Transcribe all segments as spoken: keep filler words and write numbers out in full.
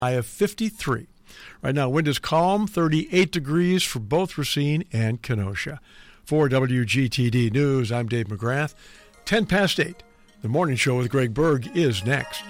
high of fifty-three. Right now, wind is calm, thirty-eight degrees for both Racine and Kenosha. For W G T D News, I'm Dave McGrath. ten past eight. The Morning Show with Greg Berg is next.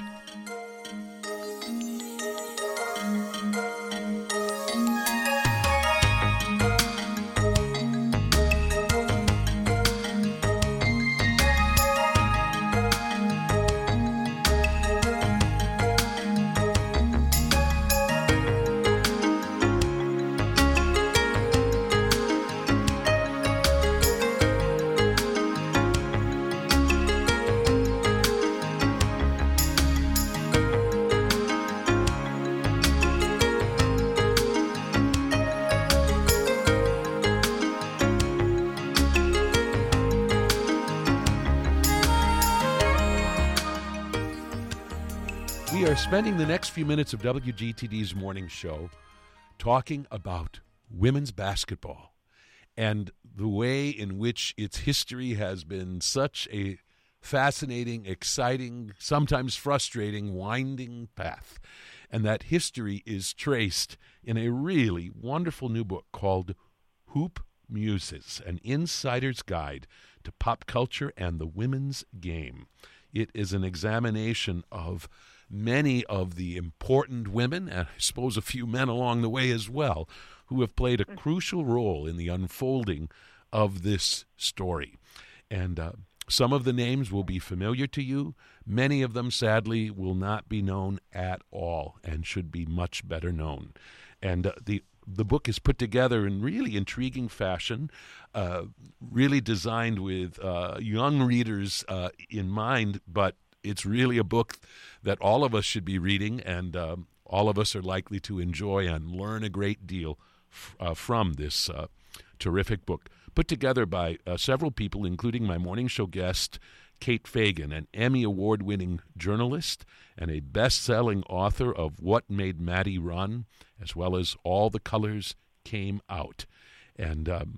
We are spending the next few minutes of W G T D's morning show talking about women's basketball and the way in which its history has been such a fascinating, exciting, sometimes frustrating, winding path. And that history is traced in a really wonderful new book called Hoop Muses, an insider's guide to pop culture and the women's game. It is an examination of many of the important women, and I suppose a few men along the way as well, who have played a crucial role in the unfolding of this story. And uh, some of the names will be familiar to you. Many of them, sadly, will not be known at all and should be much better known. And uh, the The book is put together in really intriguing fashion, uh, really designed with uh, young readers uh, in mind, but it's really a book that all of us should be reading, and um, all of us are likely to enjoy and learn a great deal f- uh, from this uh, terrific book, put together by uh, several people, including my morning show guest, Kate Fagan, an Emmy Award-winning journalist and a best-selling author of What Made Maddie Run, as well as All the Colors Came Out. And um,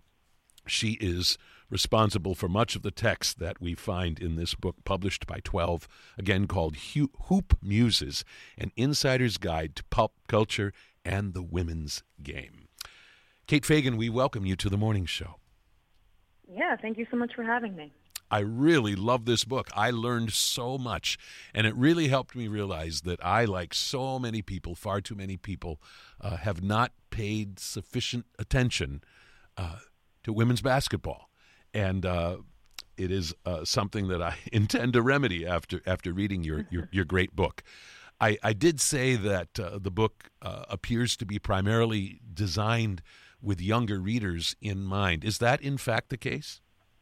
she is responsible for much of the text that we find in this book, published by twelve, again called Hoop Muses, an insider's guide to pop culture and the women's game. Kate Fagan, we welcome you to the morning show. Yeah, thank you so much for having me. I really love this book. I learned so much, and it really helped me realize that I, like so many people, far too many people, uh, have not paid sufficient attention uh, to women's basketball. And uh, it is uh, something that I intend to remedy after after reading your, your, your great book. I, I did say that uh, the book uh, appears to be primarily designed with younger readers in mind. Is that, in fact, the case?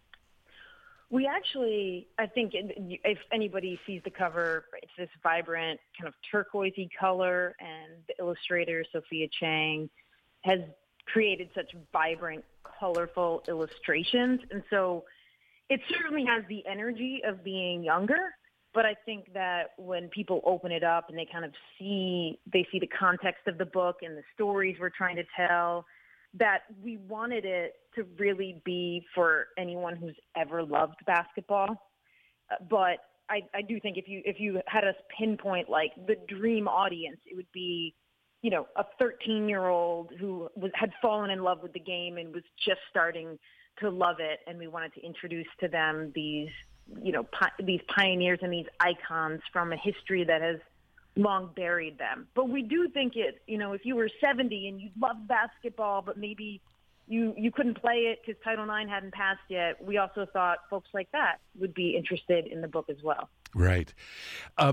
We actually, I think if anybody sees the cover, it's this vibrant kind of turquoisey color, and the illustrator, Sophia Chang, has created such vibrant, colorful illustrations. And so it certainly has the energy of being younger, but I think that when people open it up and they kind of see, they see the context of the book and the stories we're trying to tell, that we wanted it to really be for anyone who's ever loved basketball. Uh, but I, I do think if you if you had us pinpoint like the dream audience, it would be, you know, a thirteen-year-old who was, had fallen in love with the game and was just starting to love it, and we wanted to introduce to them these, you know, pi- these pioneers and these icons from a history that has long buried them. But we do think it, you know, if you were seventy and you loved basketball, but maybe you, you couldn't play it because Title nine hadn't passed yet, we also thought folks like that would be interested in the book as well. Right. Uh,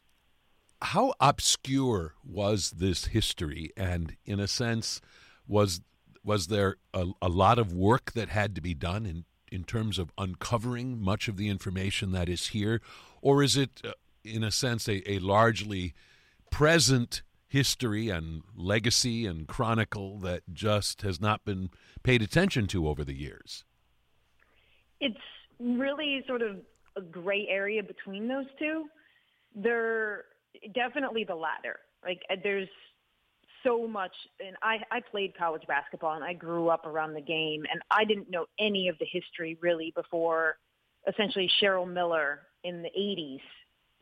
how obscure was this history? And in a sense, was was there a, a lot of work that had to be done in, in terms of uncovering much of the information that is here? Or is it, uh, in a sense, a, a largely present history and legacy and chronicle that just has not been paid attention to over the years? It's really sort of a gray area between those two. They're definitely the latter. Like, there's so much, and I, I played college basketball and I grew up around the game, and I didn't know any of the history really before essentially Cheryl Miller in the eighties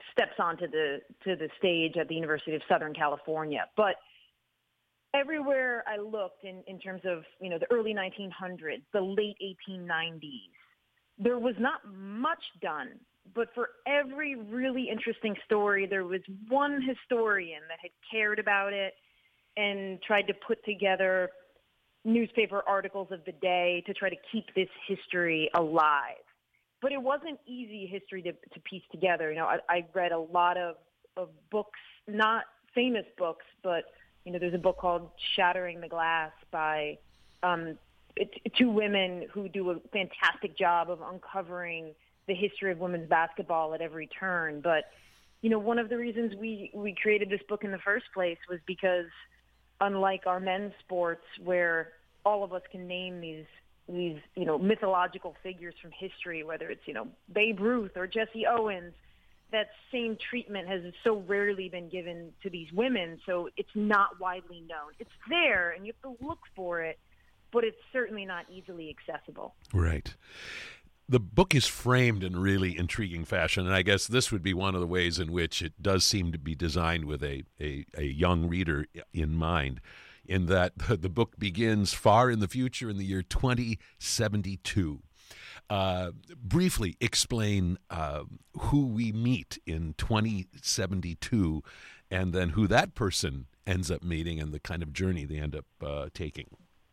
steps onto the to the stage at the University of Southern California. But everywhere I looked in, in terms of, you know, the early nineteen hundreds, the late eighteen nineties, there was not much done. But for every really interesting story, there was one historian that had cared about it and tried to put together newspaper articles of the day to try to keep this history alive. But it wasn't easy history to, to piece together. You know, I, I read a lot of, of books, not famous books, but, you know, there's a book called Shattering the Glass by um, it, two women who do a fantastic job of uncovering the history of women's basketball at every turn. But, you know, one of the reasons we, we created this book in the first place was because unlike our men's sports where all of us can name these these, you know, mythological figures from history, whether it's, you know, Babe Ruth or Jesse Owens, that same treatment has so rarely been given to these women. So it's not widely known. It's there and you have to look for it, but it's certainly not easily accessible. Right. The book is framed in really intriguing fashion, and I guess this would be one of the ways in which it does seem to be designed with a, a, a young reader in mind, in that the book begins far in the future in the year twenty seventy-two. Uh, briefly explain uh, who we meet in twenty seventy-two and then who that person ends up meeting and the kind of journey they end up uh, taking.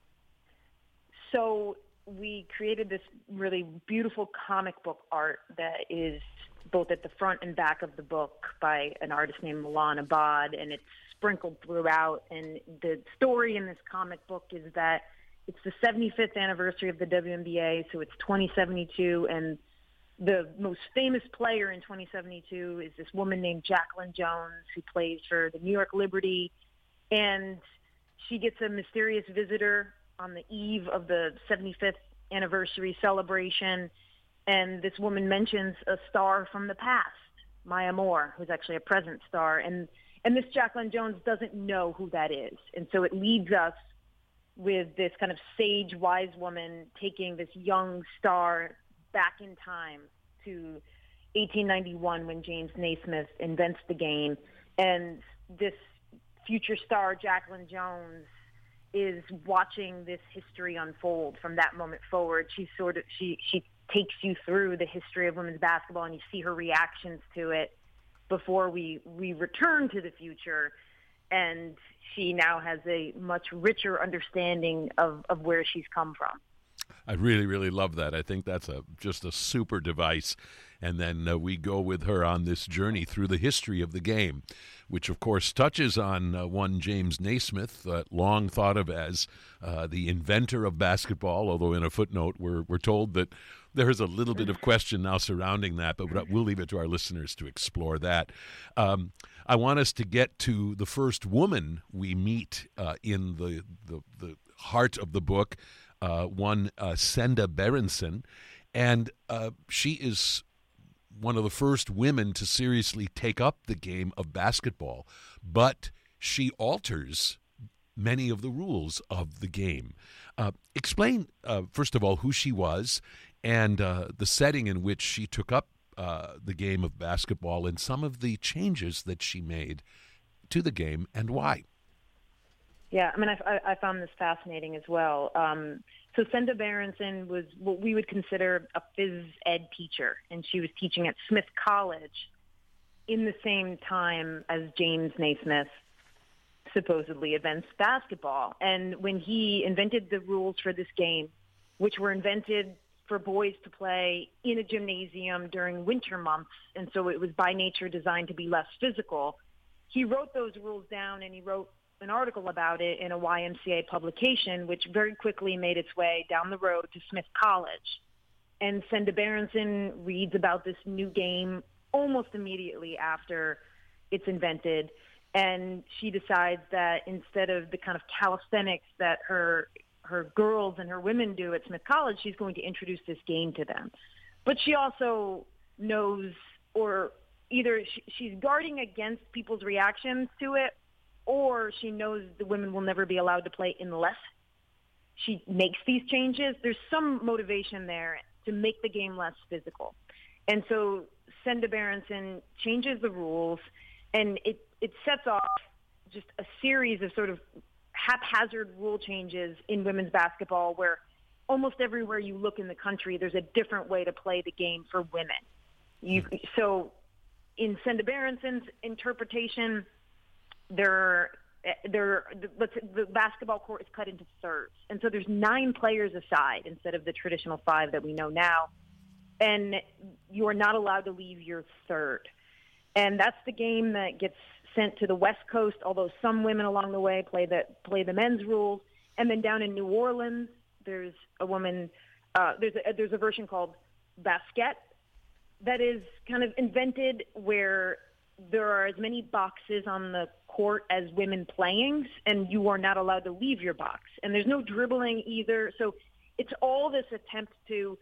So we created this really beautiful comic book art that is both at the front and back of the book by an artist named Milan Abad, and it's sprinkled throughout. And the story in this comic book is that it's the seventy-fifth anniversary of the W N B A, so it's twenty seventy-two, and the most famous player in twenty seventy-two is this woman named Jacqueline Jones, who plays for the New York Liberty, and she gets a mysterious visitor on the eve of the seventy-fifth anniversary celebration, and this woman mentions a star from the past, Maya Moore, who's actually a present star, and and this Jacqueline Jones doesn't know who that is, and so it leads us with this kind of sage, wise woman taking this young star back in time to eighteen ninety-one when James Naismith invents the game, and this future star, Jacqueline Jones, is watching this history unfold from that moment forward. She sort of she she takes you through the history of women's basketball, and you see her reactions to it before we we return to the future. And she now has a much richer understanding of, of where she's come from. I really, really love that. I think that's a just a super device. And then uh, we go with her on this journey through the history of the game, which, of course, touches on uh, one James Naismith, uh, long thought of as uh, the inventor of basketball, although in a footnote we're, we're told that there is a little bit of question now surrounding that, but we'll leave it to our listeners to explore that. Um, I want us to get to the first woman we meet uh, in the, the, the heart of the book, uh, one uh, Senda Berenson, and uh, she is one of the first women to seriously take up the game of basketball, but she alters many of the rules of the game. Uh, explain, uh, first of all, who she was and uh, the setting in which she took up uh, the game of basketball and some of the changes that she made to the game and why. Yeah, I mean, I, I found this fascinating as well. Um, so Senda Berenson was what we would consider a phys ed teacher, and she was teaching at Smith College in the same time as James Naismith supposedly invents basketball. And when he invented the rules for this game, which were invented for boys to play in a gymnasium during winter months, and so it was by nature designed to be less physical, he wrote those rules down, and he wrote an article about it in a Y M C A publication, which very quickly made its way down the road to Smith College. And Senda Berenson reads about this new game almost immediately after it's invented, and she decides that instead of the kind of calisthenics that her her girls and her women do at Smith College, she's going to introduce this game to them. But she also knows, or either she's guarding against people's reactions to it, or she knows the women will never be allowed to play unless she makes these changes. There's some motivation there to make the game less physical. And so Senda Berenson changes the rules, and it, it sets off just a series of sort of haphazard rule changes in women's basketball where almost everywhere you look in the country, there's a different way to play the game for women. You, so in Senda Berenson's interpretation, there, there, the, the basketball court is cut into thirds. And so there's nine players aside instead of the traditional five that we know now. And you are not allowed to leave your third. And that's the game that gets sent to the West Coast, although some women along the way play the, play the men's rules. And then down in New Orleans, there's a woman, uh, there's, a, there's a version called Basket that is kind of invented where there are as many boxes on the court as women playing, and you are not allowed to leave your box. And there's no dribbling either. So it's all this attempt to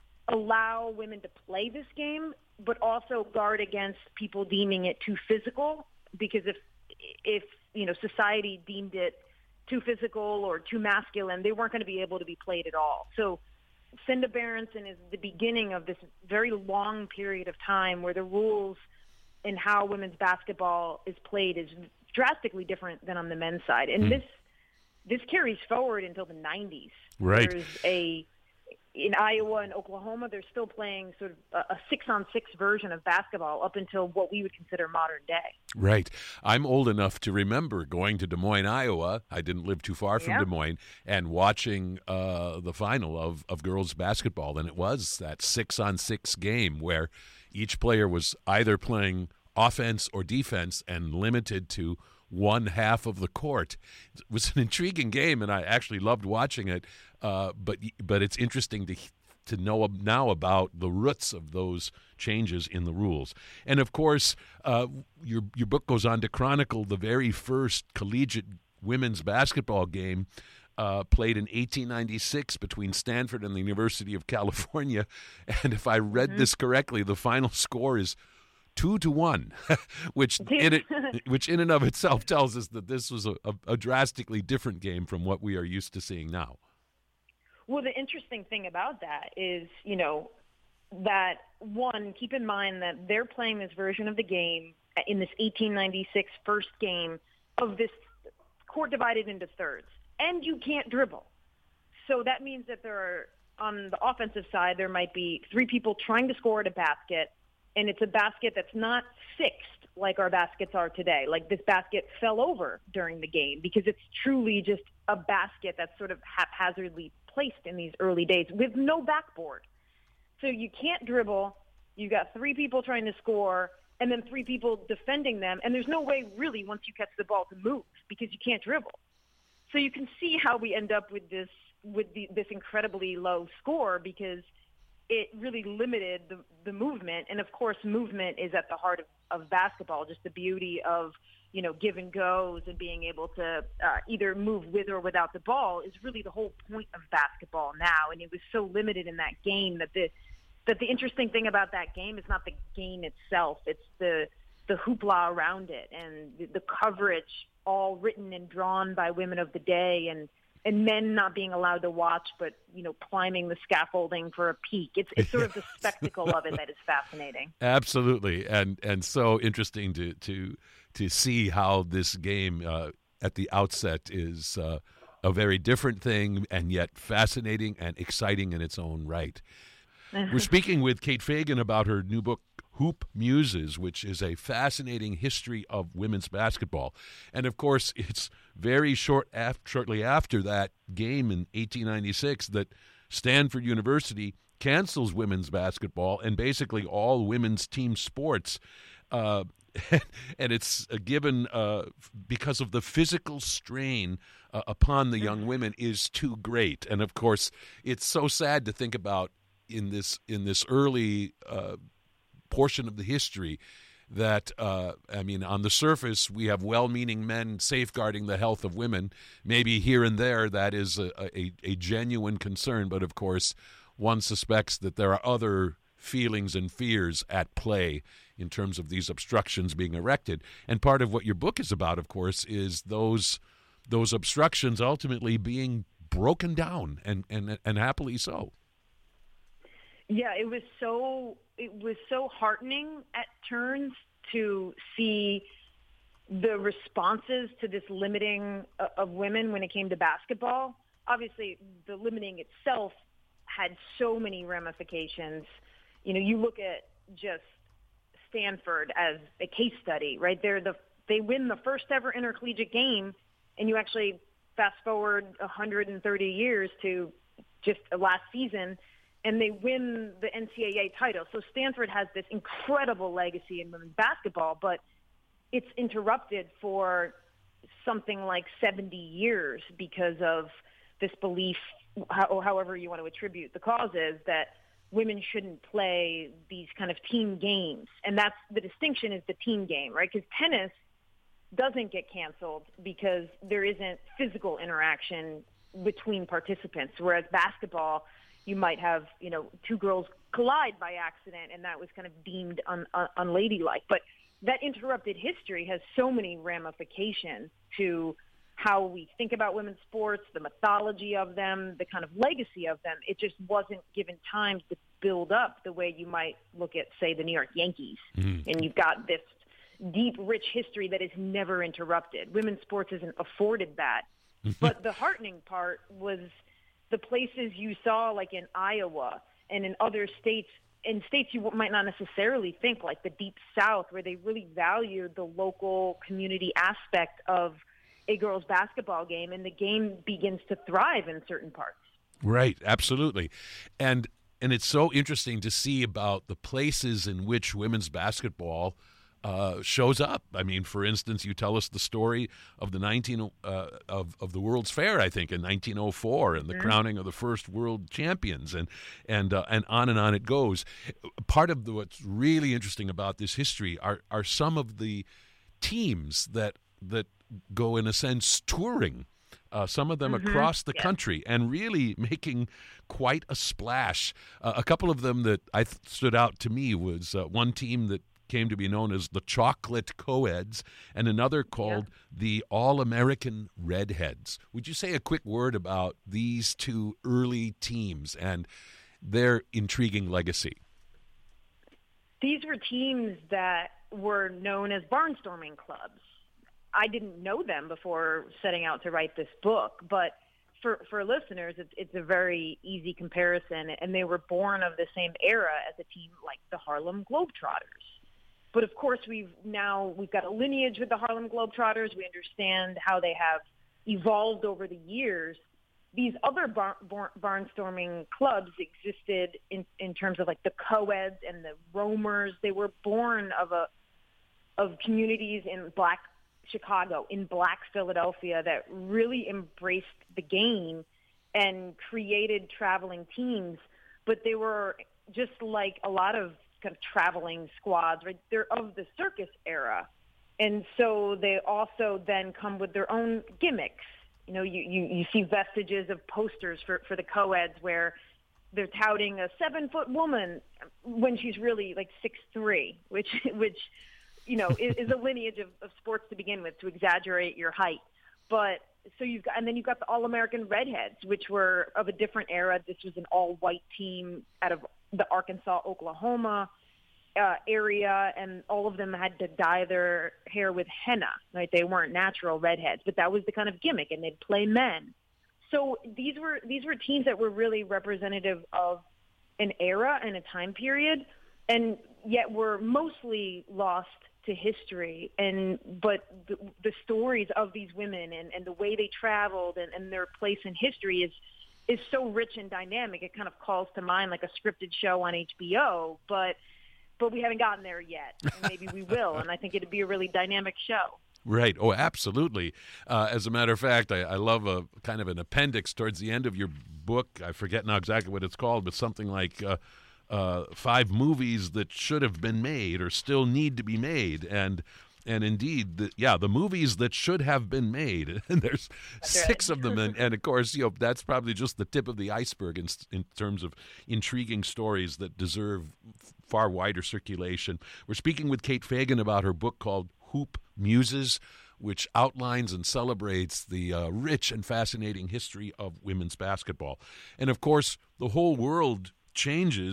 allow women to play this game, but also guard against people deeming it too physical, because if, if you know, society deemed it too physical or too masculine, they weren't going to be able to be played at all. So Senda Berenson is the beginning of this very long period of time where the rules and how women's basketball is played is drastically different than on the men's side. And mm. this this carries forward until the nineties. Right. There's a in Iowa and Oklahoma, they're still playing sort of a, a six-on-six version of basketball up until what we would consider modern day. Right. I'm old enough to remember going to Des Moines, Iowa. I didn't live too far from yeah. Des Moines, and watching uh, the final of, of girls basketball. And it was that six-on-six game where each player was either playing offense or defense and limited to one half of the court. It was an intriguing game, and I actually loved watching it. Uh, but but it's interesting to to know now about the roots of those changes in the rules. And of course, uh, your your book goes on to chronicle the very first collegiate women's basketball game uh, played in eighteen ninety-six between Stanford and the University of California. And if I read mm-hmm. this correctly, the final score is two to one, which in it, which in and of itself tells us that this was a, a, a drastically different game from what we are used to seeing now. Well, the interesting thing about that is, you know, that one, keep in mind that they're playing this version of the game in this eighteen ninety-six first game of this court divided into thirds, and you can't dribble. So that means that there are, on the offensive side, there might be three people trying to score at a basket, and it's a basket that's not sixed like our baskets are today. Like this basket fell over during the game because it's truly just a basket that's sort of haphazardly placed in these early days with no backboard. So you can't dribble. You got three people trying to score and then three people defending them. And there's no way really once you catch the ball to move because you can't dribble. So you can see how we end up with this, with the, this incredibly low score because it really limited the, the movement. And of course, movement is at the heart of, of basketball, just the beauty of, you know, give and goes and being able to uh, either move with or without the ball is really the whole point of basketball now. And it was so limited in that game that the, that the interesting thing about that game is not the game itself. It's the, the hoopla around it and the, the coverage all written and drawn by women of the day and, and men not being allowed to watch, but, you know, climbing the scaffolding for a peek. It's it's sort of the spectacle of it that is fascinating. Absolutely. And and so interesting to to to see how this game uh, at the outset is uh, a very different thing and yet fascinating and exciting in its own right. We're speaking with Kate Fagan about her new book, Hoop Muses, which is a fascinating history of women's basketball. And, of course, it's very short af- shortly after that game in eighteen ninety-six that Stanford University cancels women's basketball and basically all women's team sports. Uh, and it's a given uh, because of the physical strain uh, upon the young women is too great. And, of course, it's so sad to think about in this in this early uh, portion of the history that, uh, I mean, on the surface, we have well-meaning men safeguarding the health of women. Maybe here and there that is a, a, a genuine concern, but of course, one suspects that there are other feelings and fears at play in terms of these obstructions being erected. And part of what your book is about, of course, is those those obstructions ultimately being broken down, and, and, and happily so. Yeah, it was so it was so heartening at turns to see the responses to this limiting of women when it came to basketball. Obviously, the limiting itself had so many ramifications. You know, you look at just Stanford as a case study, right? They're the they win the first ever intercollegiate game, and you actually fast forward one hundred thirty years to just last season, and they win the N C double A title. So Stanford has this incredible legacy in women's basketball, but it's interrupted for something like seventy years because of this belief, or however you want to attribute the causes, that women shouldn't play these kind of team games. And that's the distinction, is the team game, right? Because tennis doesn't get canceled because there isn't physical interaction between participants, whereas basketball, you might have, you know, two girls collide by accident, and that was kind of deemed un- un- unladylike. But that interrupted history has so many ramifications to how we think about women's sports, the mythology of them, the kind of legacy of them. It just wasn't given time to build up the way you might look at, say, the New York Yankees. Mm-hmm. And you've got this deep, rich history that is never interrupted. Women's sports isn't afforded that. But the heartening part was the places you saw, like in Iowa and in other states, in states you might not necessarily think, like the Deep South, where they really valued the local community aspect of a girls' basketball game, and the game begins to thrive in certain parts. Right, absolutely. And and it's so interesting to see about the places in which women's basketball uh, shows up. I mean, for instance, you tell us the story of the nineteen uh, of of the World's Fair, I think, in nineteen oh four, and the mm-hmm. crowning of the first world champions, and and uh, and on and on it goes. Part of the, what's really interesting about this history are are some of the teams that that go, in a sense, touring. Uh, some of them mm-hmm. across the yeah. country, and really making quite a splash. Uh, a couple of them that I th- stood out to me was uh, one team that came to be known as the Chocolate Coeds, and another called yeah. the All-American Redheads. Would you say a quick word about these two early teams and their intriguing legacy? These were teams that were known as barnstorming clubs. I didn't know them before setting out to write this book, but for, for listeners, it's, it's a very easy comparison, and they were born of the same era as a team like the Harlem Globetrotters. But of course, we've now we've got a lineage with the Harlem Globetrotters. We understand how they have evolved over the years. These other bar, bar, barnstorming clubs existed in, in terms of like the co-eds and the roamers. They were born of a of communities in Black Chicago, in Black Philadelphia, that really embraced the game and created traveling teams. But they were just like a lot of kind of traveling squads, right? They're of the circus era. And so they also then come with their own gimmicks. You know, you, you, you see vestiges of posters for, for the co-eds where they're touting a seven-foot woman when she's really like six three, which, which you know, is, is a lineage of, of sports to begin with, to exaggerate your height. But so you've got, and then you've got the All-American Redheads, which were of a different era. This was an all-white team out of the Arkansas, Oklahoma uh, area, and all of them had to dye their hair with henna, right? They weren't natural redheads, but that was the kind of gimmick, and they'd play men. So these were these were teams that were really representative of an era and a time period, and yet were mostly lost to history. And but the, the stories of these women and, and the way they traveled and, and their place in history is is so rich and dynamic. It kind of calls to mind like a scripted show on H B O, but but we haven't gotten there yet. And maybe we will, and I think it'd be a really dynamic show. Right. Oh, absolutely. Uh, as a matter of fact, I, I love a kind of an appendix towards the end of your book. I forget now exactly what it's called, but something like uh, uh, five movies that should have been made or still need to be made. And and indeed, the, yeah, the movies that should have been made. And there's that's six right. of them. And, and, of course, you know, that's probably just the tip of the iceberg in, in terms of intriguing stories that deserve far wider circulation. We're speaking with Kate Fagan about her book called Hoop Muses, which outlines and celebrates the uh, rich and fascinating history of women's basketball. And, of course, the whole world changes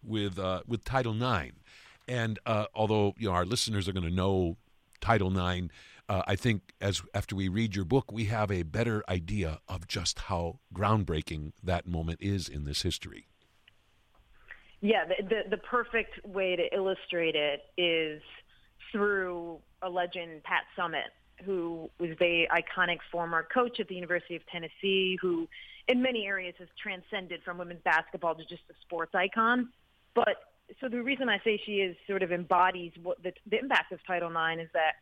with uh, with Title nine. And uh, although you know our listeners are going to know Title nine, uh, I think as after we read your book, we have a better idea of just how groundbreaking that moment is in this history. Yeah, the, the, the perfect way to illustrate it is through a legend, Pat Summitt, who was the iconic former coach at the University of Tennessee, who in many areas has transcended from women's basketball to just a sports icon. But so the reason I say she is sort of embodies what the, the impact of Title nine is that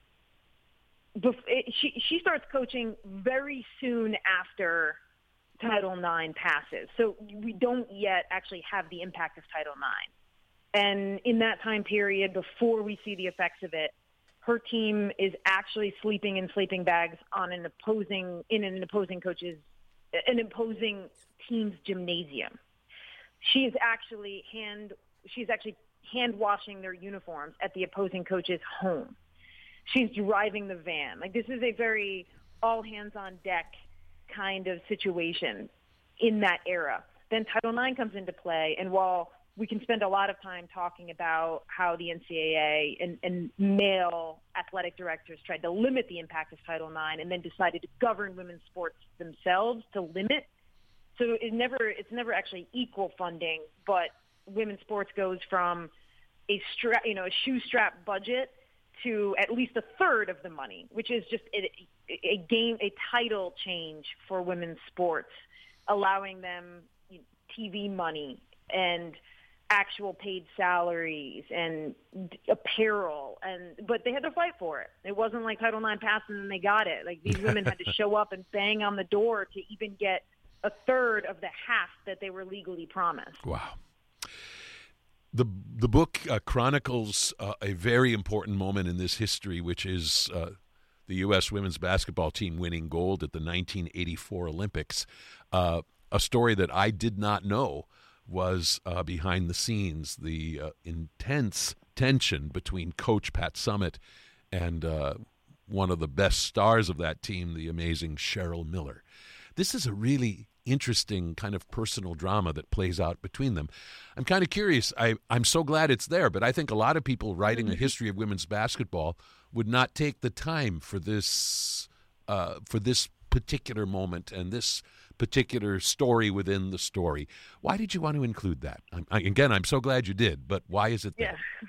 bef- it, she she starts coaching very soon after Title nine passes. So we don't yet actually have the impact of Title nine. And in that time period, before we see the effects of it, her team is actually sleeping in sleeping bags on an opposing in an opposing coach's an opposing team's gymnasium. She is actually hand she's actually hand washing their uniforms at the opposing coach's home. She's driving the van. Like, this is a very all hands on deck kind of situation in that era. Then Title nine comes into play, and while we can spend a lot of time talking about how the N C double A and, and male athletic directors tried to limit the impact of Title nine and then decided to govern women's sports themselves to limit. So it never, it's never actually equal funding, but women's sports goes from a strap, you know, a shoe strap budget to at least a third of the money, which is just a, a game, a title change for women's sports, allowing them T V money and actual paid salaries and apparel, and but they had to fight for it. It wasn't like Title nine passed and then they got it. Like, these women had to show up and bang on the door to even get a third of the half that they were legally promised. Wow. The the book uh, chronicles uh, a very important moment in this history, which is uh, the U S women's basketball team winning gold at the nineteen eighty-four Olympics. Uh, a story that I did not know was uh, behind the scenes, the uh, intense tension between Coach Pat Summitt and uh, one of the best stars of that team, the amazing Cheryl Miller. This is a really interesting kind of personal drama that plays out between them. I'm kind of curious. I, I'm so glad it's there, but I think a lot of people writing a history of women's basketball would not take the time for this uh, for this particular moment and this particular story within the story. Why did you want to include that? I'm, I, again, I'm so glad you did, but why is it there? Yeah.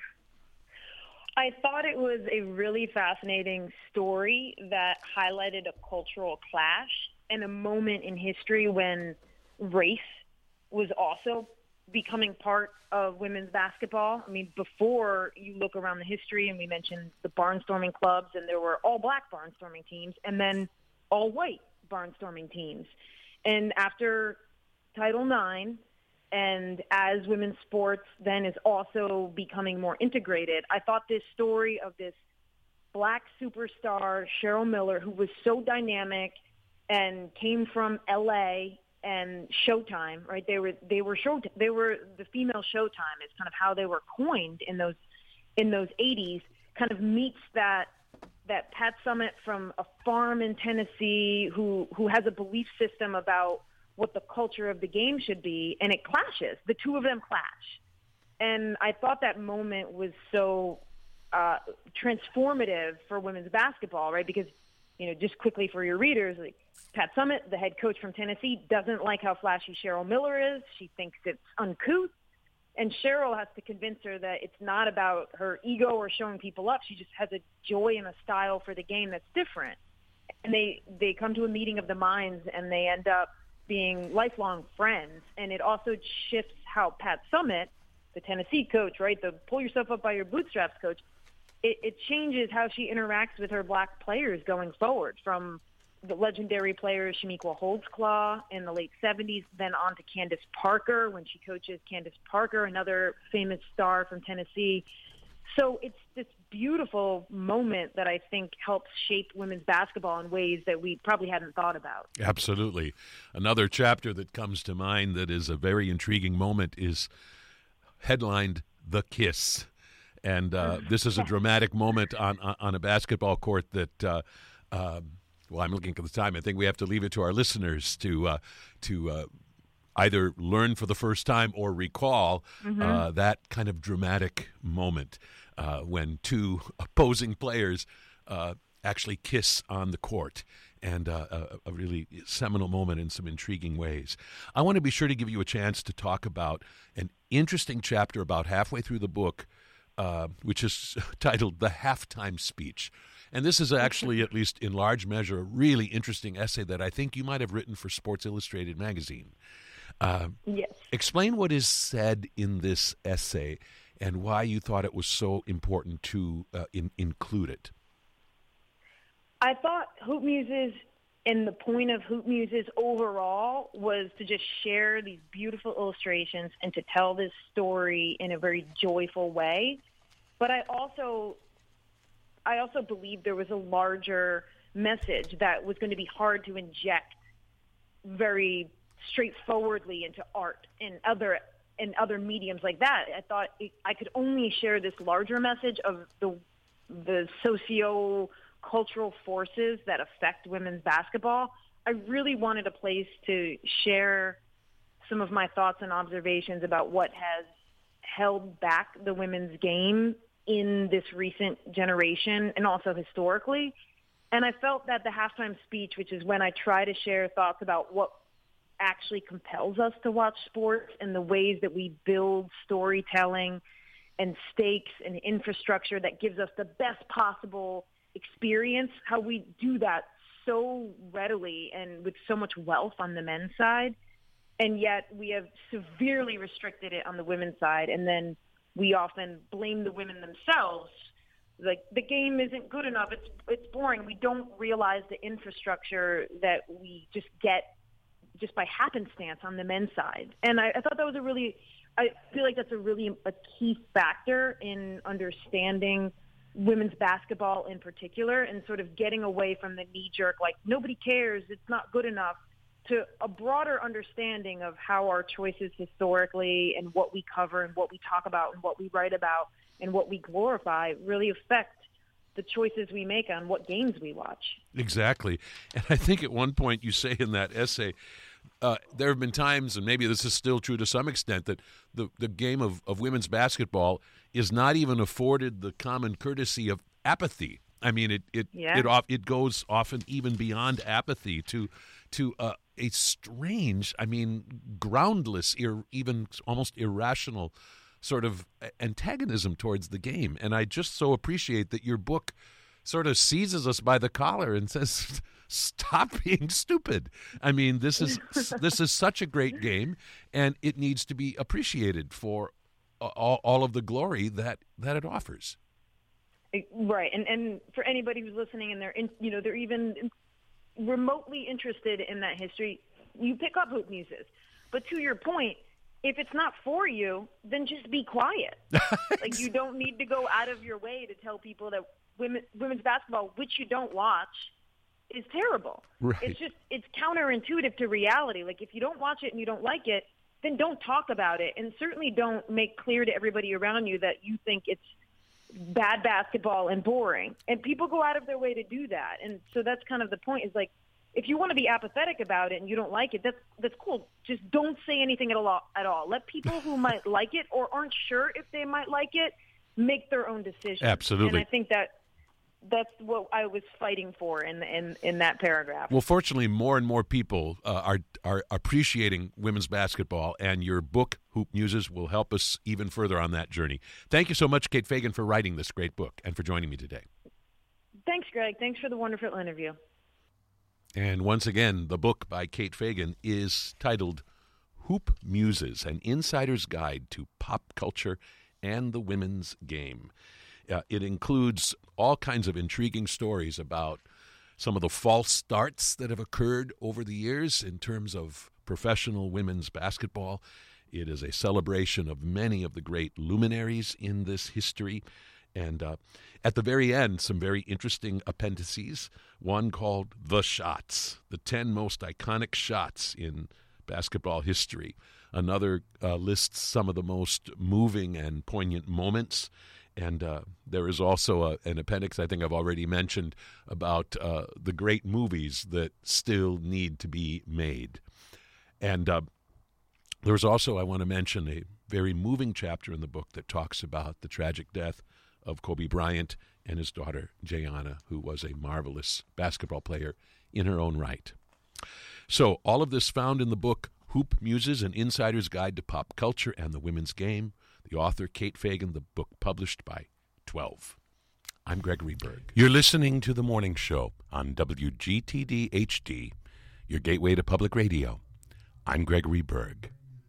I thought it was a really fascinating story that highlighted a cultural clash and a moment in history when race was also becoming part of women's basketball. I mean, before you look around the history, and we mentioned the barnstorming clubs, and there were all black barnstorming teams, and then all white barnstorming teams. And after Title nine, and as women's sports then is also becoming more integrated, I thought this story of this black superstar, Cheryl Miller, who was so dynamic and came from L A and Showtime, right? They were they were show they were the female Showtime is kind of how they were coined in those in those eighties. Kind of meets that that Pat Summitt from a farm in Tennessee who who has a belief system about what the culture of the game should be, and it clashes. The two of them clash, and I thought that moment was so uh, transformative for women's basketball, right? Because, you know, just quickly for your readers, like, Pat Summitt, the head coach from Tennessee, doesn't like how flashy Cheryl Miller is. She thinks it's uncouth. And Cheryl has to convince her that it's not about her ego or showing people up. She just has a joy and a style for the game that's different. And they, they come to a meeting of the minds, and they end up being lifelong friends. And it also shifts how Pat Summitt, the Tennessee coach, right, the pull yourself up by your bootstraps coach, it, it changes how she interacts with her black players going forward, from the legendary players Shamiqua Holdsclaw in the late seventies, then on to Candace Parker when she coaches Candace Parker, another famous star from Tennessee. So it's this beautiful moment that I think helps shape women's basketball in ways that we probably hadn't thought about. Absolutely. Another chapter that comes to mind that is a very intriguing moment is headlined The Kiss. And uh, this is a dramatic moment on, on, on a basketball court that uh, uh, well, I'm looking at the time. I think we have to leave it to our listeners to uh, to uh, either learn for the first time or recall Mm-hmm. uh, that kind of dramatic moment uh, when two opposing players uh, actually kiss on the court. And uh, a, a really seminal moment in some intriguing ways. I want to be sure to give you a chance to talk about an interesting chapter about halfway through the book, uh, which is titled The Halftime Speech. And this is actually, at least in large measure, a really interesting essay that I think you might have written for Sports Illustrated magazine. Uh, Yes. Explain what is said in this essay and why you thought it was so important to uh, in, include it. I thought Hoop Muses and the point of Hoop Muses overall was to just share these beautiful illustrations and to tell this story in a very joyful way. But I also, I also believed there was a larger message that was going to be hard to inject very straightforwardly into art and other and other mediums like that. I thought it, I could only share this larger message of the the socio cultural forces that affect women's basketball. I really wanted a place to share some of my thoughts and observations about what has held back the women's game in this recent generation and also historically. And I felt that the halftime speech, which is when I try to share thoughts about what actually compels us to watch sports and the ways that we build storytelling and stakes and infrastructure that gives us the best possible experience, how we do that so readily and with so much wealth on the men's side, and yet we have severely restricted it on the women's side, and then we often blame the women themselves. Like, the game isn't good enough, it's it's boring. We don't realize the infrastructure that we just get just by happenstance on the men's side. And I, I thought that was a really, I feel like that's a really a key factor in understanding women's basketball in particular, and sort of getting away from the knee-jerk, like, nobody cares, it's not good enough, to a broader understanding of how our choices historically and what we cover and what we talk about and what we write about and what we glorify really affect the choices we make on what games we watch. Exactly. And I think at one point you say in that essay, uh, there have been times, and maybe this is still true to some extent, that the, the game of, of women's basketball is not even afforded the common courtesy of apathy. I mean, it it Yeah. it, off, it goes often even beyond apathy to to uh, a strange, I mean, groundless, ir, even almost irrational sort of antagonism towards the game. And I just so appreciate that your book sort of seizes us by the collar and says, stop being stupid. I mean, this is this is such a great game, and it needs to be appreciated for all, all of the glory that, that it offers. Right, and and for anybody who's listening and they're in, you know, they're even remotely interested in that history, you pick up Hoop Muses. But to your point, if it's not for you, then just be quiet. Like, you don't need to go out of your way to tell people that women women's basketball, which you don't watch, is terrible. Right. It's just it's counterintuitive to reality. Like, if you don't watch it and you don't like it, then don't talk about it, and certainly don't make clear to everybody around you that you think it's bad basketball and boring. And people go out of their way to do that. And so that's kind of the point, is like, if you want to be apathetic about it and you don't like it, that's that's cool. Just don't say anything at all. At all. Let people who might like it or aren't sure if they might like it make their own decision. Absolutely. And I think that that's what I was fighting for in in, in that paragraph. Well, fortunately, more and more people uh, are are appreciating women's basketball, and your book, Hoop Muses, will help us even further on that journey. Thank you so much, Kate Fagan, for writing this great book and for joining me today. Thanks, Greg. Thanks for the wonderful interview. And once again, the book by Kate Fagan is titled Hoop Muses, An Insider's Guide to Pop Culture and the Women's Game. Uh, it includes all kinds of intriguing stories about some of the false starts that have occurred over the years in terms of professional women's basketball. It is a celebration of many of the great luminaries in this history. And uh, at the very end, some very interesting appendices, one called The Shots, the ten most iconic shots in basketball history. Another uh, lists some of the most moving and poignant moments. And uh, there is also a, an appendix I think I've already mentioned about uh, the great movies that still need to be made. And uh, There's also, I want to mention, a very moving chapter in the book that talks about the tragic death of Kobe Bryant and his daughter, Gianna, who was a marvelous basketball player in her own right. So all of this found in the book, Hoop Muses, An Insider's Guide to Pop Culture and the Women's Game. The author, Kate Fagan, the book published by twelve. I'm Gregory Berg. You're listening to The Morning Show on W G T D H D, your gateway to public radio. I'm Gregory Berg.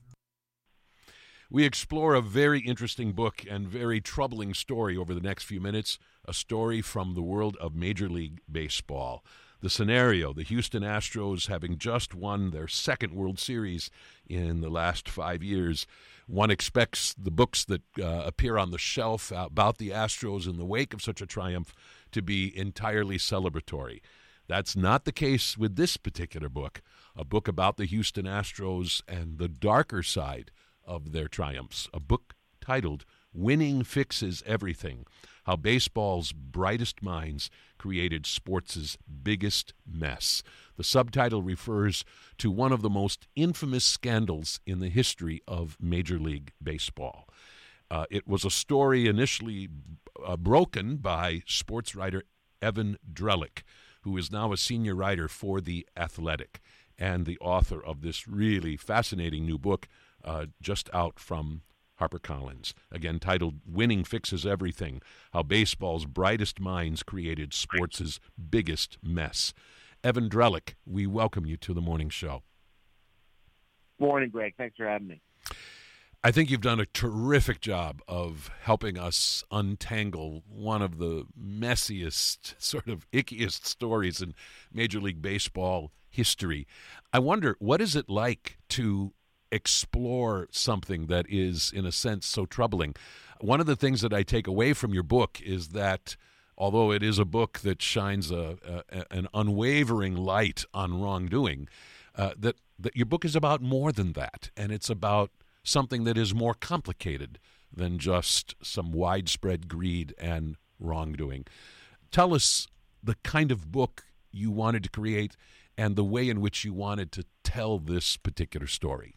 We explore a very interesting book and very troubling story over the next few minutes, a story from the world of Major League Baseball. The scenario, the Houston Astros having just won their second World Series in the last five years. One expects the books that uh, appear on the shelf about the Astros in the wake of such a triumph to be entirely celebratory. That's not the case with this particular book, a book about the Houston Astros and the darker side of their triumphs, a book titled Winning Fixes Everything, How Baseball's Brightest Minds Created Sports' Biggest Mess. The subtitle refers to one of the most infamous scandals in the history of Major League Baseball. Uh, it was a story initially uh, broken by sports writer Evan Drellich, who is now a senior writer for The Athletic and the author of this really fascinating new book uh, just out from HarperCollins, again titled Winning Fixes Everything, How Baseball's Brightest Minds Created Sports' Biggest Mess. Evan Drellich, we welcome you to the morning show. Morning, Greg. Thanks for having me. I think you've done a terrific job of helping us untangle one of the messiest, sort of ickiest stories in Major League Baseball history. I wonder, what is it like to explore something that is, in a sense, so troubling? One of the things that I take away from your book is that although it is a book that shines a, a, an unwavering light on wrongdoing, uh, that, that your book is about more than that, and it's about something that is more complicated than just some widespread greed and wrongdoing. Tell us the kind of book you wanted to create and the way in which you wanted to tell this particular story.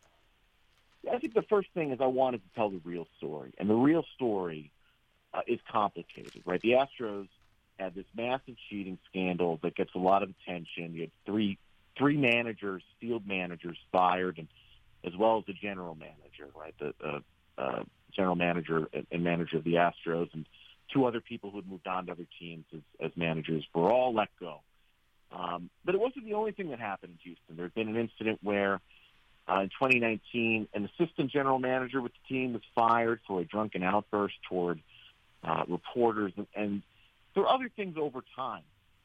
I think the first thing is I wanted to tell the real story, and the real story uh, is complicated, right? The Astros had this massive cheating scandal that gets a lot of attention. You had three three managers, field managers fired, and as well as the general manager, right? The uh, uh, general manager and manager of the Astros, and two other people who had moved on to other teams as, as managers were all let go. Um, but it wasn't the only thing that happened in Houston. There had been an incident where uh, in twenty nineteen, an assistant general manager with the team was fired for a drunken outburst toward uh, reporters. And, and there are other things over time.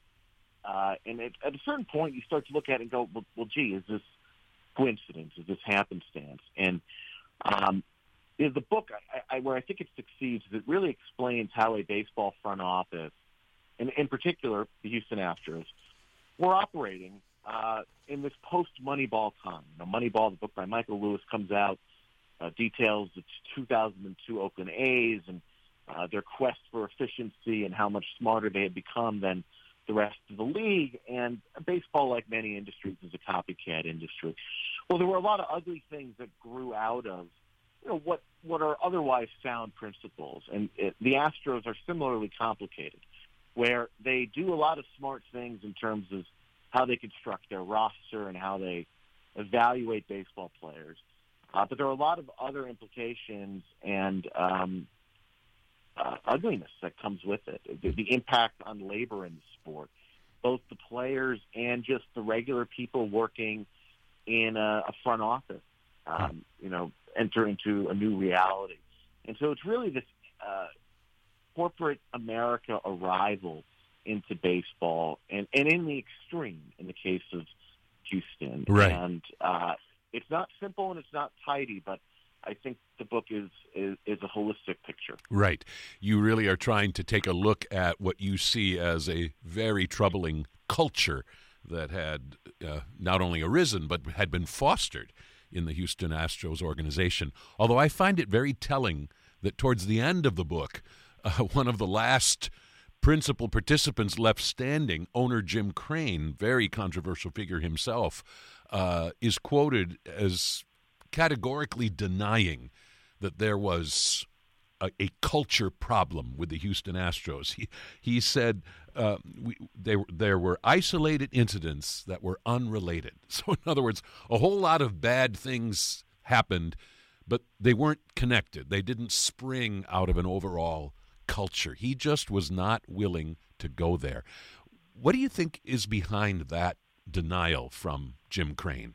Uh, and at, at a certain point, you start to look at it and go, well, well gee, is this coincidence? Is this happenstance? And um, is the book, I, I, where I think it succeeds, is it really explains how a baseball front office, and in particular the Houston Astros, were operating uh, in this post-Moneyball time. You know, Moneyball, the book by Michael Lewis, comes out, uh, details the two thousand two Oakland A's and uh, their quest for efficiency and how much smarter they had become than the rest of the league. And baseball, like many industries, is a copycat industry. Well, there were a lot of ugly things that grew out of, you know, what what are otherwise sound principles. And it, the Astros are similarly complicated, where they do a lot of smart things in terms of how they construct their roster and how they evaluate baseball players. Uh, but there are a lot of other implications and um, uh, ugliness that comes with it. The, the impact on labor in the sport, both the players and just the regular people working in a, a front office, um, you know, enter into a new reality. And so it's really this uh, corporate America arrival into baseball, and, and in the extreme, in the case of Houston. Right. And uh, it's not simple and it's not tidy, but I think the book is, is, is a holistic picture. Right. You really are trying to take a look at what you see as a very troubling culture that had uh, not only arisen, but had been fostered in the Houston Astros organization. Although I find it very telling that towards the end of the book, uh, one of the last principal participants left standing, owner Jim Crane, very controversial figure himself, uh, is quoted as categorically denying that there was a, a culture problem with the Houston Astros. He he said uh, we, they, there were isolated incidents that were unrelated. So, in other words, a whole lot of bad things happened, but they weren't connected. They didn't spring out of an overall culture. He just was not willing to go there. What do you think is behind that denial from Jim Crane?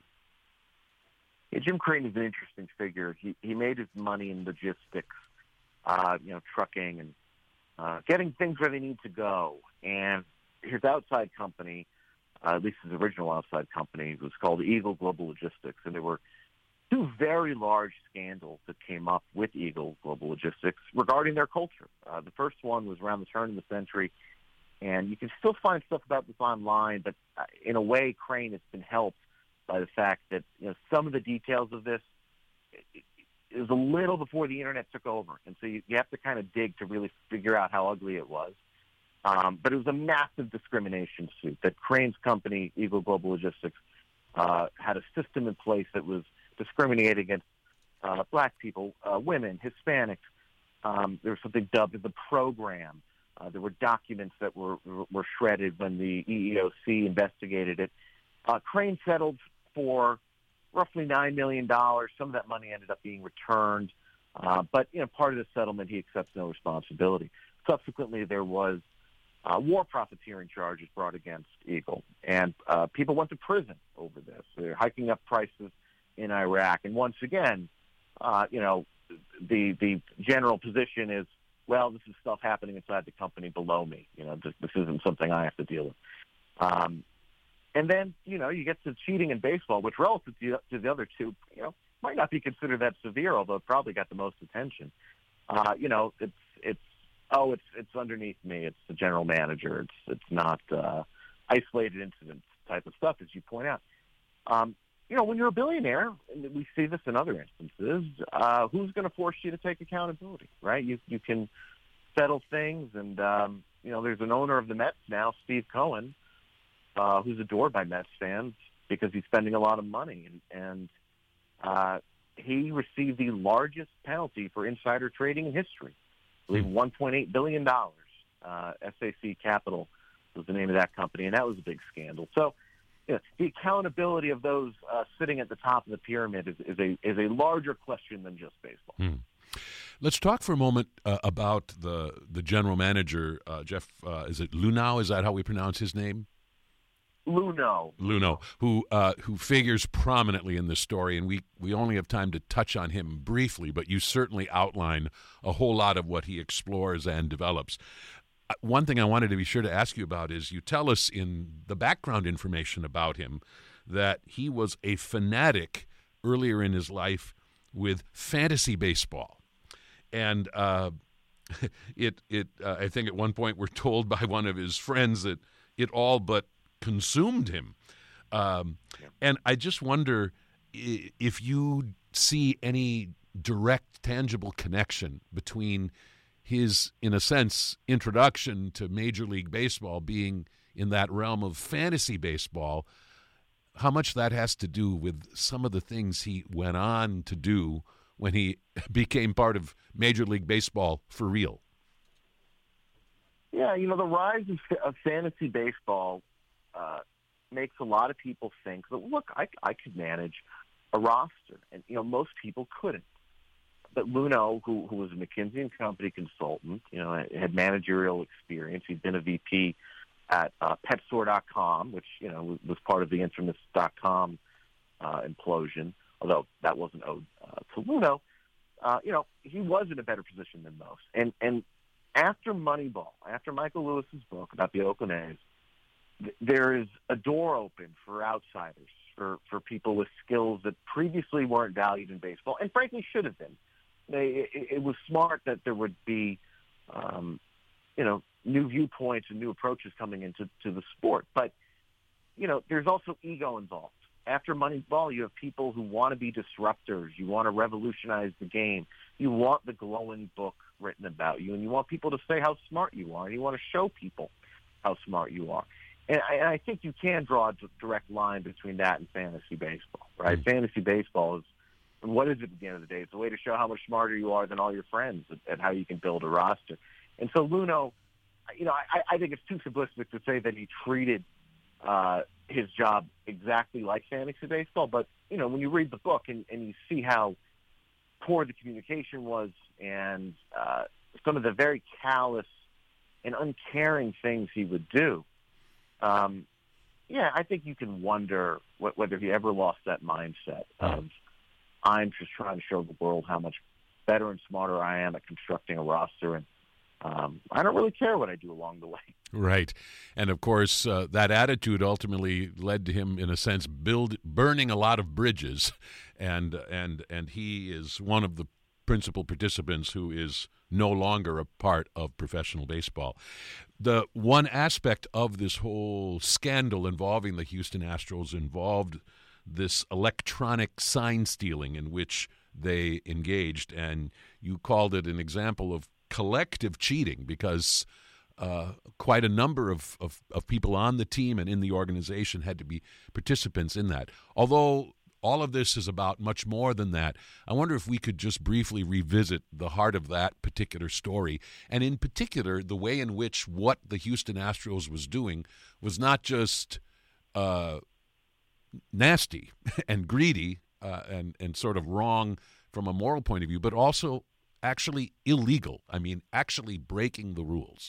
Yeah, Jim Crane is an interesting figure. He he made his money in logistics, uh, you know, trucking and uh, getting things where they need to go. And his outside company, uh, at least his original outside company, was called Eagle Global Logistics, and there were two very large scandals that came up with Eagle Global Logistics regarding their culture. Uh, the first one was around the turn of the century, and you can still find stuff about this online, but uh, in a way, Crane has been helped by the fact that, you know, some of the details of this, it, it was a little before the internet took over, and so you, you have to kind of dig to really figure out how ugly it was. Um, but it was a massive discrimination suit that Crane's company, Eagle Global Logistics, uh, had a system in place that was discriminating against uh, black people, uh, women, Hispanics. Um, there was something dubbed the program. Uh, there were documents that were were shredded when the E E O C investigated it. Uh, Crane settled for roughly nine million dollars. Some of that money ended up being returned. Uh, but, you know, part of the settlement, he accepts no responsibility. Subsequently, there was uh, war profiteering charges brought against Eagle. And uh, people went to prison over this. They're hiking up prices in Iraq. And once again, uh, you know, the the general position is, well, this is stuff happening inside the company below me. You know, this, this isn't something I have to deal with. Um, and then, you know, you get to cheating in baseball, which relative to, to the other two, you know, might not be considered that severe, although it probably got the most attention. Uh, you know, it's, it's, oh, it's, it's underneath me. It's the general manager. It's, it's not uh, isolated incident type of stuff, as you point out. Um, you know, when you're a billionaire, and we see this in other instances, uh, who's going to force you to take accountability, right? You you can settle things, and, um, you know, there's an owner of the Mets now, Steve Cohen, uh, who's adored by Mets fans because he's spending a lot of money. And, and uh, he received the largest penalty for insider trading in history. I believe one point eight billion dollars. Uh, S A C Capital was the name of that company, and that was a big scandal. So, you know, the accountability of those uh, sitting at the top of the pyramid is, is a is a larger question than just baseball. Hmm. Let's talk for a moment uh, about the the general manager, uh, Jeff. Uh, is it Luhnow? Is that how we pronounce his name? Luhnow. Luhnow, who uh, who figures prominently in this story, and we, we only have time to touch on him briefly, but you certainly outline a whole lot of what he explores and develops. One thing I wanted to be sure to ask you about is you tell us in the background information about him that he was a fanatic earlier in his life with fantasy baseball. And uh, it, it uh, I think at one point we're told by one of his friends that it all but consumed him. Um, yeah. And I just wonder if you see any direct, tangible connection between his, in a sense, introduction to Major League Baseball being in that realm of fantasy baseball, how much that has to do with some of the things he went on to do when he became part of Major League Baseball for real. Yeah, you know, the rise of, of fantasy baseball uh, makes a lot of people think that, look, I, I could manage a roster, and, you know, most people couldn't. But Luhnow, who, who was a McKinsey and Company consultant, you know, had managerial experience. He'd been a V P at uh, Pet Store dot com, which, you know, was part of the infamous dot com uh, implosion, although that wasn't owed uh, to Luhnow. Uh, you know, he was in a better position than most. And and after Moneyball, after Michael Lewis's book about the Oakland A's, th- there is a door open for outsiders, for, for people with skills that previously weren't valued in baseball, and frankly should have been. They, it, it was smart that there would be, um, you know, new viewpoints and new approaches coming into to the sport. But, you know, there's also ego involved. After Moneyball, you have people who want to be disruptors. You want to revolutionize the game. You want the glowing book written about you, and you want people to say how smart you are, and you want to show people how smart you are. And I, and I think you can draw a direct line between that and fantasy baseball, right? Mm-hmm. Fantasy baseball is what is it at the end of the day? It's a way to show how much smarter you are than all your friends at, at how you can build a roster. And so Luhnow, you know, I, I think it's too simplistic to say that he treated uh, his job exactly like fantasy baseball. But, you know, when you read the book and, and you see how poor the communication was and uh, some of the very callous and uncaring things he would do, um, yeah, I think you can wonder what, whether he ever lost that mindset of, I'm just trying to show the world how much better and smarter I am at constructing a roster, and um, I don't really care what I do along the way. Right. And, of course, uh, that attitude ultimately led to him, in a sense, build burning a lot of bridges, and and and he is one of the principal participants who is no longer a part of professional baseball. The one aspect of this whole scandal involving the Houston Astros involved this electronic sign stealing in which they engaged, and you called it an example of collective cheating because uh, quite a number of, of, of people on the team and in the organization had to be participants in that. Although all of this is about much more than that, I wonder if we could just briefly revisit the heart of that particular story, and in particular the way in which what the Houston Astros was doing was not just uh, nasty and greedy uh, and, and sort of wrong from a moral point of view, but also actually illegal. I mean, actually breaking the rules.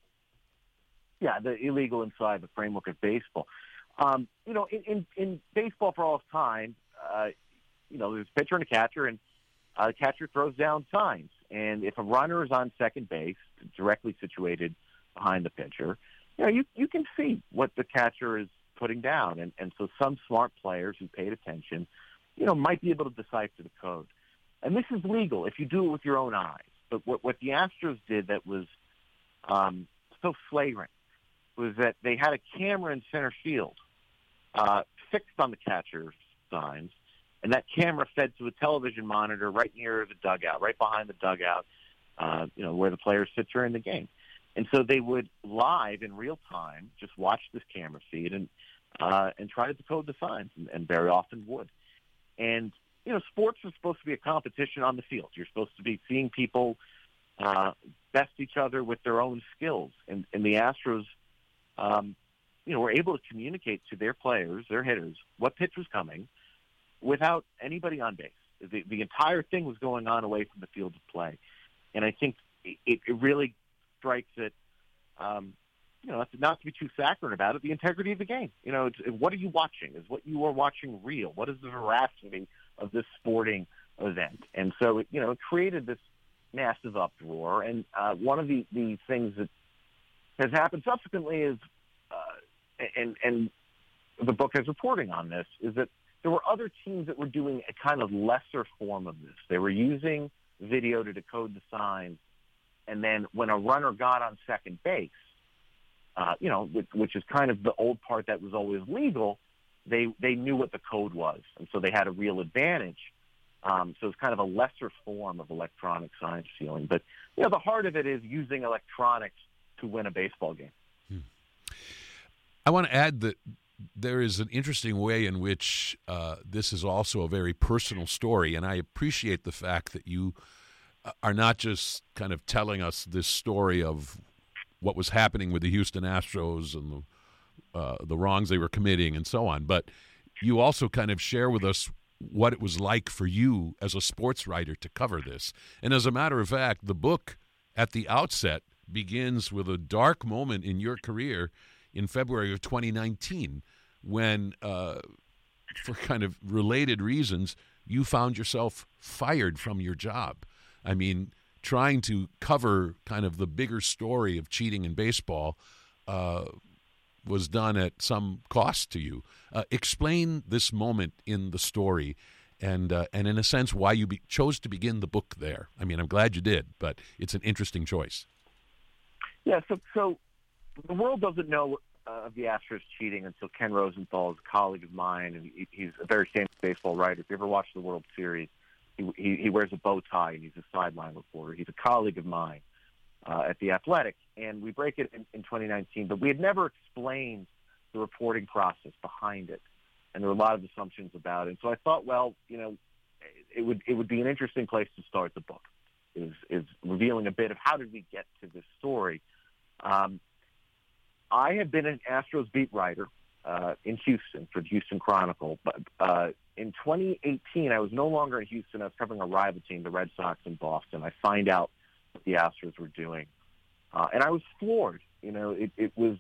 Yeah, the illegal inside the framework of baseball. Um, you know, in, in, in baseball for all of time, uh, you know, there's a pitcher and a catcher, and uh, the catcher throws down signs. And if a runner is on second base, directly situated behind the pitcher, you know, you, you can see what the catcher is putting down. And, and so some smart players who paid attention, you know, might be able to decipher the code. And this is legal if you do it with your own eyes. But what, what the Astros did that was um, so flagrant was that they had a camera in center field uh, fixed on the catcher's signs, and that camera fed to a television monitor right near the dugout, right behind the dugout, uh, you know, where the players sit during the game. And so they would live in real time just watch this camera feed and uh, and try to decode the signs, and, and very often would. And you know, sports is supposed to be a competition on the field. You're supposed to be seeing people uh, best each other with their own skills. And, and the Astros, um, you know, were able to communicate to their players, their hitters, what pitch was coming without anybody on base. The, the entire thing was going on away from the field of play. And I think it, it really strikes at, um, you know, not to be too saccharine about it, the integrity of the game. You know, it's, what are you watching? Is what you are watching real? What is the veracity of this sporting event? And so, it, you know, it created this massive uproar. And uh, one of the, the things that has happened subsequently is, uh, and, and the book has reporting on this, is that there were other teams that were doing a kind of lesser form of this. They were using video to decode the signs, and then when a runner got on second base, uh, you know, which, which is kind of the old part that was always legal, they they knew what the code was, and so they had a real advantage. Um, so it's kind of a lesser form of electronic sign stealing. But, you know, the heart of it is using electronics to win a baseball game. Hmm. I want to add that there is an interesting way in which uh, this is also a very personal story, and I appreciate the fact that you are not just kind of telling us this story of what was happening with the Houston Astros and the, uh, the wrongs they were committing and so on, but you also kind of share with us what it was like for you as a sports writer to cover this. And as a matter of fact, the book at the outset begins with a dark moment in your career in February of twenty nineteen when, uh, for kind of related reasons, you found yourself fired from your job. I mean, trying to cover kind of the bigger story of cheating in baseball uh, was done at some cost to you. Uh, explain this moment in the story and, uh, and in a sense, why you be- chose to begin the book there. I mean, I'm glad you did, but it's an interesting choice. Yeah, so, so the world doesn't know uh, of the Astros cheating until Ken Rosenthal is a colleague of mine, and he, he's a very famous baseball writer. If you ever watch the World Series, He, he, he wears a bow tie, and he's a sideline reporter. He's a colleague of mine uh, at The Athletic, and we break it in, in twenty nineteen. But we had never explained the reporting process behind it, and there were a lot of assumptions about it. And so I thought, well, you know, it would it would be an interesting place to start the book, is is revealing a bit of how did we get to this story. Um, I have been an Astros beat writer uh, in Houston for the Houston Chronicle, but uh, in twenty eighteen, I was no longer in Houston. I was covering a rival team, the Red Sox in Boston. I find out what the Astros were doing, uh, and I was floored. You know, it, it was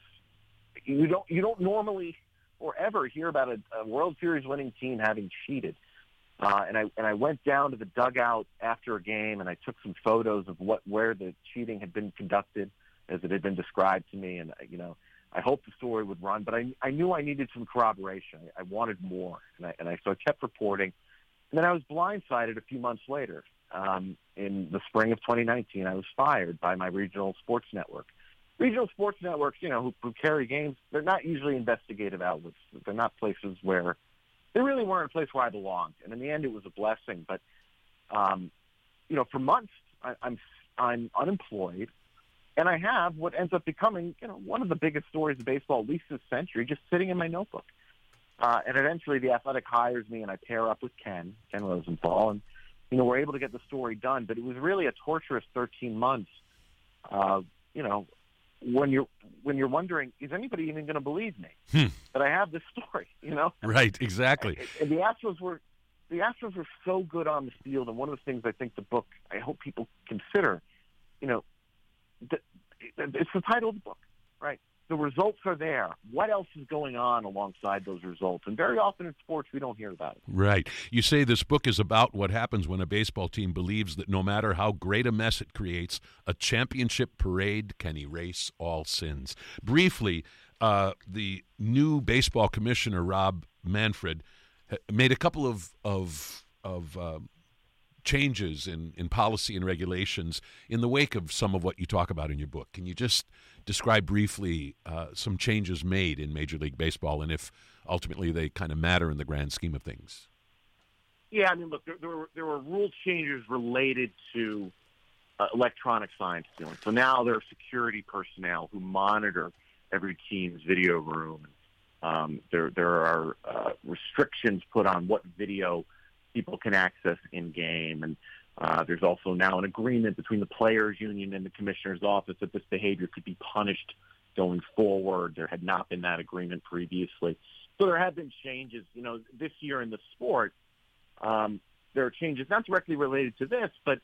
you don't you don't normally or ever hear about a, a World Series winning team having cheated. Uh, and I and I went down to the dugout after a game, and I took some photos of what where the cheating had been conducted, as it had been described to me. And you know, I hoped the story would run, but I I knew I needed some corroboration. I, I wanted more, and I and I so I kept reporting. And then I was blindsided a few months later. Um, in the spring of twenty nineteen, I was fired by my regional sports network. Regional sports networks, you know, who, who carry games, they're not usually investigative outlets. They're not places where they really weren't a place where I belonged. And in the end, it was a blessing. But, um, you know, for months, I, I'm I'm unemployed, and I have what ends up becoming, you know, one of the biggest stories of baseball, at least this century, just sitting in my notebook. Uh, and eventually, The Athletic hires me, and I pair up with Ken, Ken Rosenthal, and you know, we're able to get the story done. But it was really a torturous thirteen months. Uh, you know, when you're when you're wondering, is anybody even going to believe me hmm. that I have this story? You know, right? Exactly. And, and the Astros were the Astros were so good on the field, and one of the things I think the book, I hope people consider, you know, the, it's the title of the book, right? The results are there. What else is going on alongside those results? And very often in sports, we don't hear about it. Right. You say this book is about what happens when a baseball team believes that no matter how great a mess it creates, a championship parade can erase all sins. Briefly, uh, the new baseball commissioner, Rob Manfred, made a couple of of, of uh, changes in, in policy and regulations in the wake of some of what you talk about in your book. Can you just describe briefly uh, some changes made in Major League Baseball and if ultimately they kind of matter in the grand scheme of things? Yeah, I mean, look, there, there, were, there were rule changes related to uh, electronic sign stealing. So now there are security personnel who monitor every team's video room. Um, there, there are uh, restrictions put on what video people can access in-game, and uh, there's also now an agreement between the players' union and the commissioner's office that this behavior could be punished going forward. There had not been that agreement previously. So there have been changes. You know, this year in the sport, um, there are changes not directly related to this, but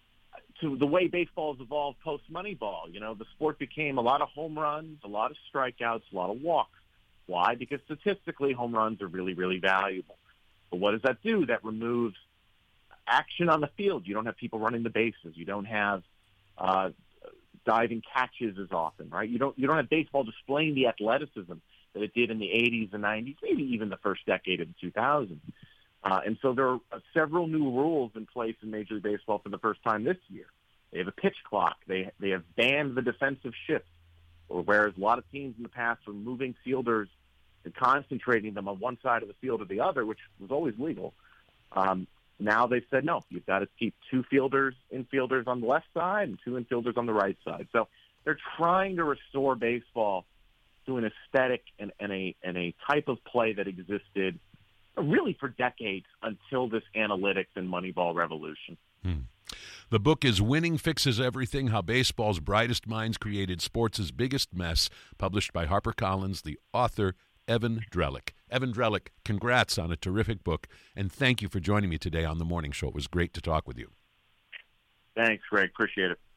to the way baseball has evolved post-Moneyball. You know, the sport became a lot of home runs, a lot of strikeouts, a lot of walks. Why? Because statistically, home runs are really, really valuable. But what does that do? That removes action on the field. You don't have people running the bases. You don't have uh, diving catches as often, right? You don't you don't have baseball displaying the athleticism that it did in the eighties and nineties, maybe even the first decade of the two thousands. Uh, and so there are several new rules in place in Major League Baseball for the first time this year. They have a pitch clock. They they have banned the defensive shift, or whereas a lot of teams in the past were moving fielders and concentrating them on one side of the field or the other, which was always legal. Um, now they've said, no, you've got to keep two fielders, infielders on the left side and two infielders on the right side. So they're trying to restore baseball to an aesthetic and, and, a, and a type of play that existed really for decades until this analytics and Moneyball revolution. Hmm. The book is Winning Fixes Everything, How Baseball's Brightest Minds Created Sports' Biggest Mess, published by HarperCollins, the author, Evan Drellich. Evan Drellich, congrats on a terrific book, and thank you for joining me today on The Morning Show. It was great to talk with you. Thanks, Greg. Appreciate it.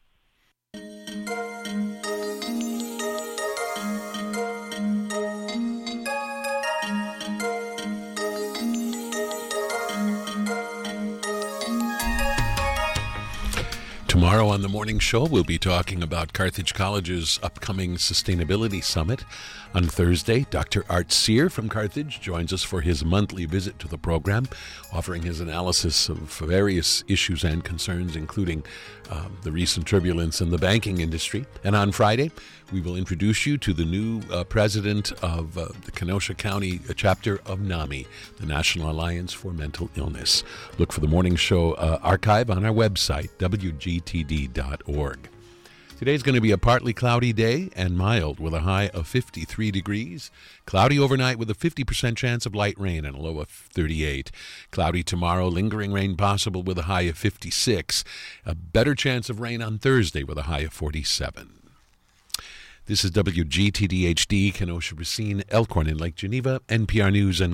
Tomorrow on The Morning Show, we'll be talking about Carthage College's upcoming Sustainability Summit. On Thursday, Doctor Art Sear from Carthage joins us for his monthly visit to the program, offering his analysis of various issues and concerns, including um, the recent turbulence in the banking industry. And on Friday, we will introduce you to the new uh, president of uh, the Kenosha County chapter of NAMI, the National Alliance for Mental Illness. Look for the Morning Show uh, archive on our website, W G T D dot org. Today's going to be a partly cloudy day and mild with a high of fifty-three degrees. Cloudy overnight with a fifty percent chance of light rain and a low of thirty-eight. Cloudy tomorrow, lingering rain possible with a high of fifty-six. A better chance of rain on Thursday with a high of forty-seven. This is W G T D H D, Kenosha, Racine, Elkhorn in Lake Geneva, N P R News and